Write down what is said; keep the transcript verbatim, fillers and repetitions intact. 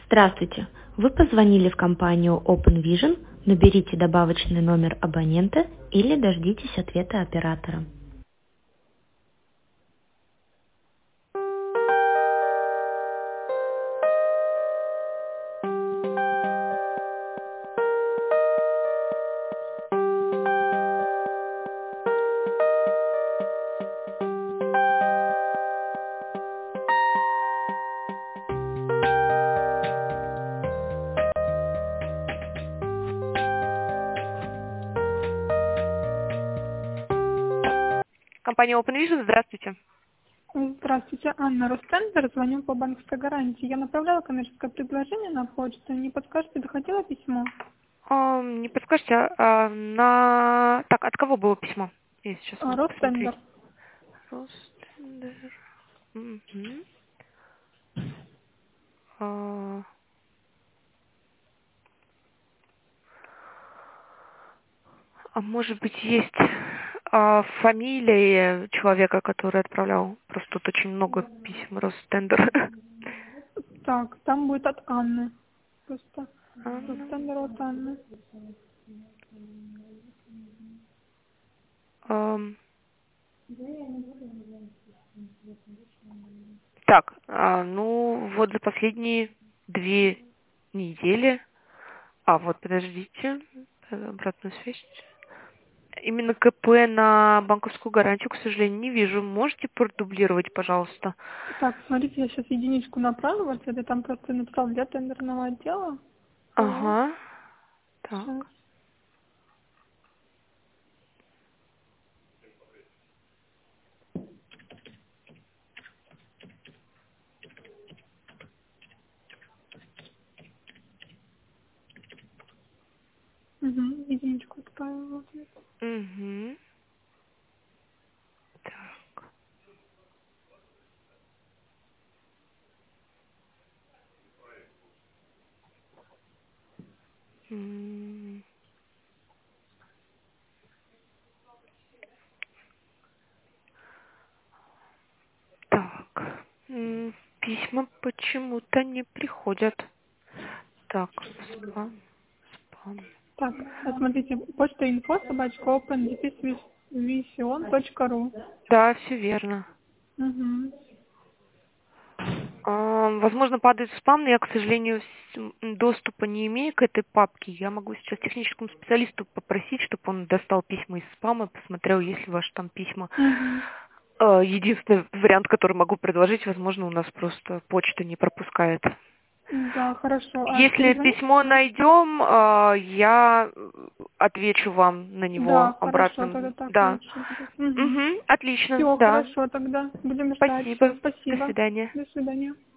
Здравствуйте. Вы позвонили в компанию OpenVision. Наберите добавочный номер абонента или дождитесь ответа оператора. Компания OpenVision, здравствуйте. Здравствуйте, Анна Ростендер, звоню по банковской гарантии. Я направляла коммерческое предложение на почту. Не подскажете, доходило письмо? А, не подскажете, а, на... Так, от кого было письмо? Я сейчас А, могу посмотреть. Ростендер. Ростендер. Мгм. А, а может быть, есть а, фамилия человека, который отправлял? Просто тут очень много писем Ростендер. Так, там будет от Анны. Просто Анна. Ростендер от Анны. Ам, Так, а, ну вот за последние две недели. А, вот, подождите, э, обратную связь. Именно КП на банковскую гарантию, к сожалению, не вижу. Можете продублировать, пожалуйста? Так, смотрите, я сейчас единичку направила. Это там просто написал для тендерного отдела. Вот. Ага. Сейчас. Так. Угу, единичку отправила. Угу. Так. М, Так. М, Письма почему-то не приходят. Так, спам. Спам. Так, а смотрите, почта инфо собачка open vision точка ру. Да, все верно. Угу. А, Возможно, падает в спам, но я, к сожалению, с- м, доступа не имею к этой папке. Я могу сейчас техническому специалисту попросить, чтобы он достал письма из спама, посмотрел, есть ли ваши там письма. Угу. А, Единственный вариант, который могу предложить, возможно, у нас просто почта не пропускает. Да, хорошо. А Если перезвоните? письмо найдем, а, я отвечу вам на Да, него хорошо, тогда обратным. так Да. лучше будет. Угу. Угу, отлично, Все, да. хорошо, тогда будем ждать. Все, Спасибо. До спасибо. свидания. До свидания.